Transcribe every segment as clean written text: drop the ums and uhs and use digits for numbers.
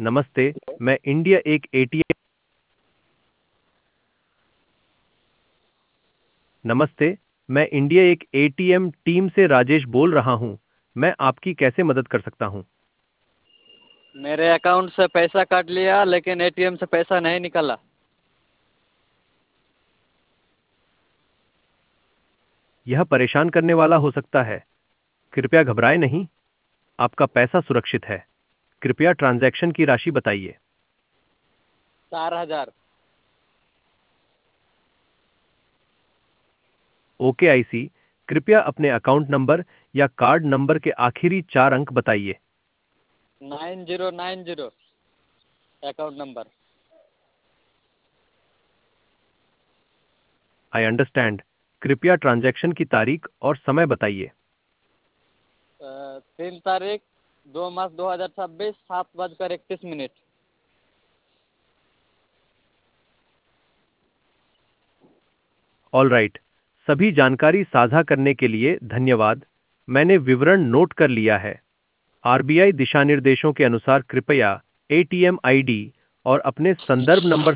नमस्ते। मैं इंडिया एक एटीएम नमस्ते। मैं इंडिया एक एटीएम टीम से राजेश बोल रहा हूँ। मैं आपकी कैसे मदद कर सकता हूँ? मेरे अकाउंट से पैसा काट लिया लेकिन एटीएम से पैसा नहीं निकला। यह परेशान करने वाला हो सकता है। कृपया घबराएं नहीं। आपका पैसा सुरक्षित है। कृपया ट्रांजैक्शन की राशि बताइए। 4,000। Okay I see. कृपया अपने अकाउंट नंबर या कार्ड नंबर के आखिरी 4 अंक बताइए। 9090 अकाउंट नंबर। I understand. कृपया ट्रांजैक्शन की तारीख और समय बताइए। 3 तारीख 2 मार्च 2026 7:31। All right. सभी जानकारी साझा करने के लिए धन्यवाद। मैंने विवरण नोट कर लिया है। आरबीआई दिशा निर्देशों के अनुसार कृपया एटीएम आईडी और अपने संदर्भ नंबर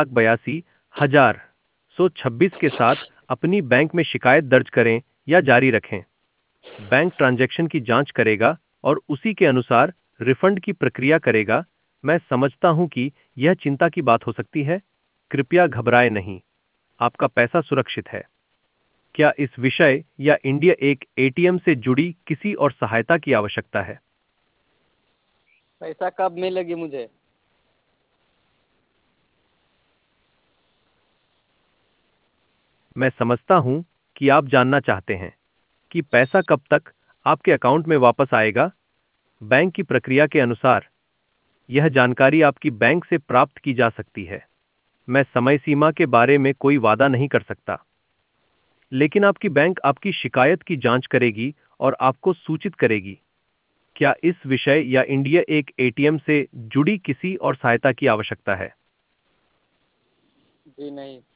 7,82,126 के साथ अपनी बैंक में शिकायत दर्ज करें या जारी रखें। बैंक ट्रांजैक्शन की जांच करेगा और उसी के अनुसार रिफंड की प्रक्रिया करेगा। मैं समझता हूं कि यह चिंता की बात हो सकती है। कृपया घबराएं नहीं। आपका पैसा सुरक्षित है। क्या इस विषय या इंडिया एक एटीएम से जुड़ी किसी और सहायता की आवश्यकता है? पैसा कब मिलेगी मुझे? मैं समझता हूं कि आप जानना चाहते हैं कि पैसा कब तक आपके अकाउंट में वापस आएगा। बैंक की प्रक्रिया के अनुसार यह जानकारी आपकी बैंक से प्राप्त की जा सकती है। मैं समय सीमा के बारे में कोई वादा नहीं कर सकता, लेकिन आपकी बैंक आपकी शिकायत की जांच करेगी और आपको सूचित करेगी। क्या इस विषय या इंडिया एक एटीएम से जुड़ी किसी और सहायता की आवश्यकता है? जी नहीं।